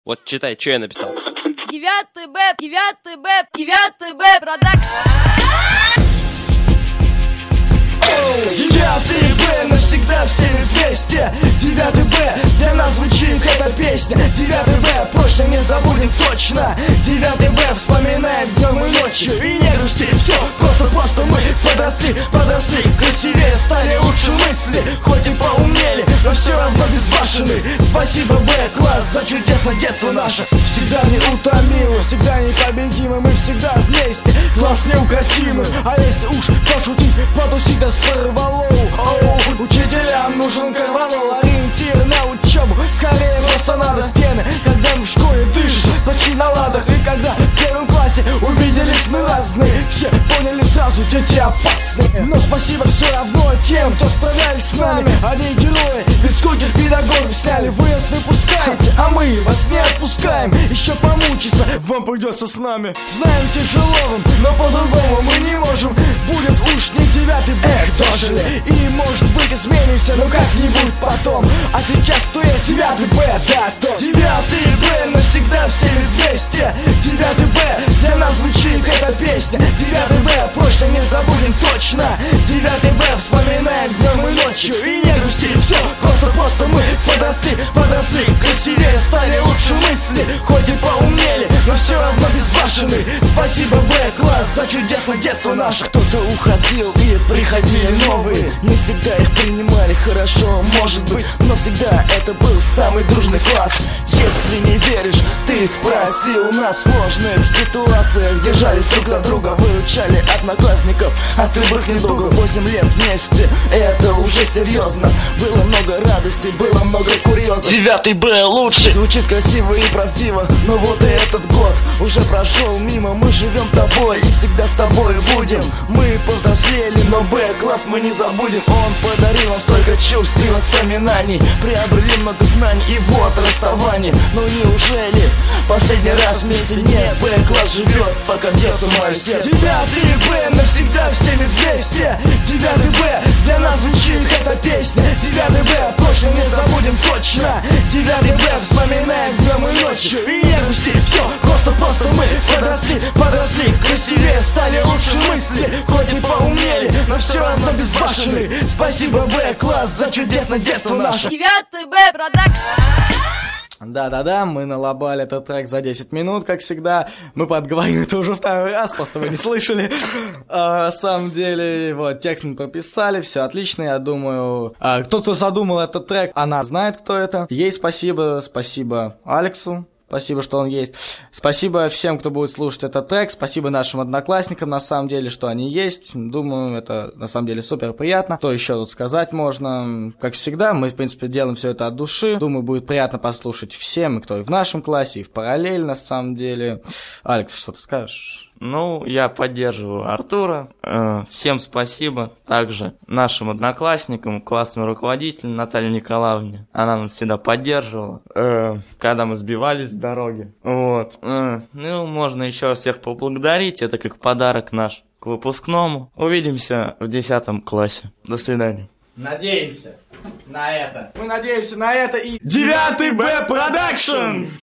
Вот читай, что я написал. 9Б, 9Б, 9Б, продакшн. 9Б, навсегда всеми вместе. 9Б, для нас звучит эта песня. 9Б, прошлое не забудем точно. 9Б, вспоминаем днем и ночью. И не грусти, все, просто мы подросли, красивее стали, лучше мысли. Хоть и поумнели, но все равно безбашенны. Спасибо, Б-класс, за чудесное детство наше. Всегда неутомимы, всегда непобедимы. Мы всегда вместе, класс неукротимый. А если уж пошутить, потусить да с порвалоу. Учителям нужен корвалол, ориентир на учебу. Скорее просто надо стены, когда мы в школе дышим почти на ладах. И когда в первом классе увиделись мы разные, все поняли сразу, дети опасные. Но спасибо все равно тем, кто справлялись с нами. Они герои, без скольких педагогов сняли. Вы нас выпускаете, а мы вас не отпускаем. Еще помучиться вам придется с нами. Знаем, тяжело вам, но по-другому мы не можем. Будет уж не 9Б, дожили. И может быть изменимся, но как-нибудь потом. А сейчас кто есть 9Б, да, то 9Б, навсегда всеми вместе. 9Б, для нас звучит эта песня. 9Б, прошлое не забудем точно. 9Б, вспоминаем днем и ночью. И не грусти, все, просто мы подросли, красивее стали, лучше мысли. Хоть и поумнели, но все равно безбашенны. Спасибо, Б-класс, за чудесное детство наше. Кто-то уходил и приходили новые. Не всегда их принимали хорошо, может быть, но всегда это был самый дружный класс. Если не веришь, ты спроси у нас. В сложных ситуациях держались друг за друга, выручали одноклассников от любых недугов. 8 лет вместе, это уже серьезно. Было много радости, было много курьезов. 9Б лучше. Звучит красиво и правдиво, но вот и этот год уже прошел мимо. Мы живем тобой и всегда с тобой будем. Мы повзрослели, но Б-класс мы не забудем. Он подарил нам столько чувств и воспоминаний, приобрели много знаний и вот расставание. Но неужели последний раз вместе? Нет, Б-класс живет, пока бьется мое сердце. 9Б, навсегда всеми вместе. 9Б, для нас звучит эта песня. 9Б, прошлое не забудем точно. 9Б, вспоминаем днем и ночью. И не грусти, все, просто мы подросли, красивее стали, лучше мысли. Хоть и поумнели, но все равно безбашенны. Спасибо, Б-класс, за чудесное детство наше. 9Б, продакшн. Да-да-да, мы налобали этот трек за 10 минут, как всегда. Мы подговорим это уже второй раз, просто вы не слышали. На самом деле, вот, текст мы прописали, все отлично, я думаю. Кто-то задумал этот трек, она знает, кто это. Ей спасибо Алексу. Спасибо, что он есть. Спасибо всем, кто будет слушать этот трек. Спасибо нашим одноклассникам, на самом деле, что они есть. Думаю, это на самом деле супер приятно. Что еще тут сказать можно? Как всегда, мы, в принципе, делаем все это от души. Думаю, будет приятно послушать всем, кто и в нашем классе, и в параллель, на самом деле. Алекс, что ты скажешь? Ну, я поддерживаю Артура. Всем спасибо. Также нашим одноклассникам, классному руководителю Наталье Николаевне. Она нас всегда поддерживала, когда мы сбивались с дороги. Вот. Ну, можно еще всех поблагодарить. Это как подарок наш к выпускному. Увидимся в 10 классе. До свидания. Надеемся на это. Мы надеемся на это и... 9Б Продакшн!